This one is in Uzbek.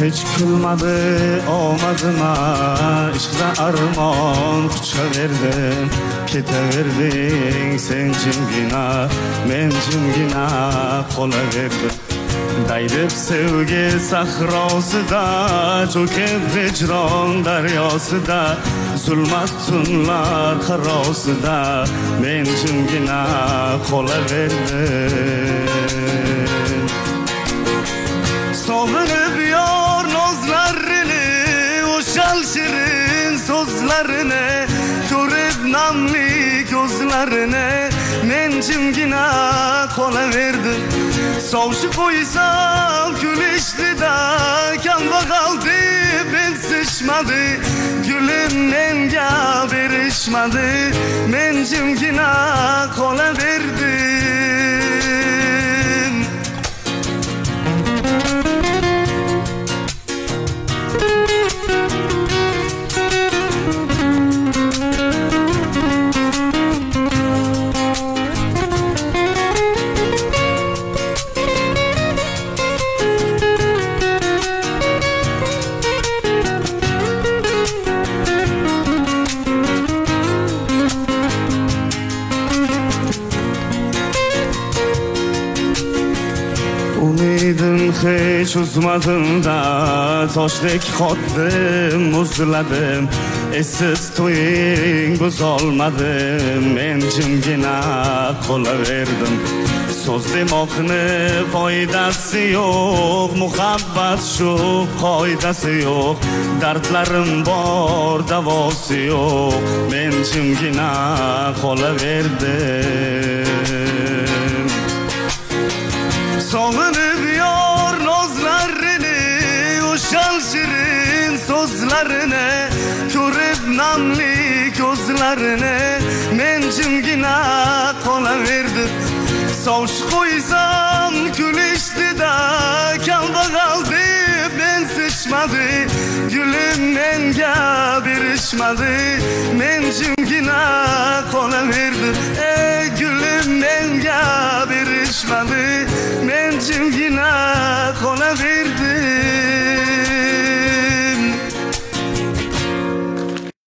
Hiç kulmadı omadıma, ishqda armon quchaverdim. Ketaverding sen jimgina, men jimgina qolaverdim. Daydib sevgi sahrosida, cho'kib hijron daryosida, zulmat tunlar qarosida, men jimgina qolaverdim. Sog'inib yor nozlarini, o'shal shirin so'zlarini, ko'rib namli ko'zlarini, men jimgina qolaverdim. Sovshi qo'ysam kulishdi-da, kambag'al deb ensishmadi, gulim menga berishmadi, men jimgina qolaverdim. Umidim hech uzmadim-da, toshdek qotdim, muzladim. Esiz to'ying buzolmadim, men jimgina qolaverdim. So'z demoqni foydasi yo'q, muhabbat shu qoidasi yo'q. Dardlarim bor, davosi yo'q, men jimgina qolaverdim. Sog'inib yor nozlarini, o'shal shirin so'zlarini, ko'rib namli ko'zlarini, men jimgina qolaverdim. Sovshi qo'ysam kulishdi-da, kambag'al deb ensishmadi, gulim menga berishmadi, men jimgina qolaverdim. Gulim menga berishmadi, men jimgina qolaverdim.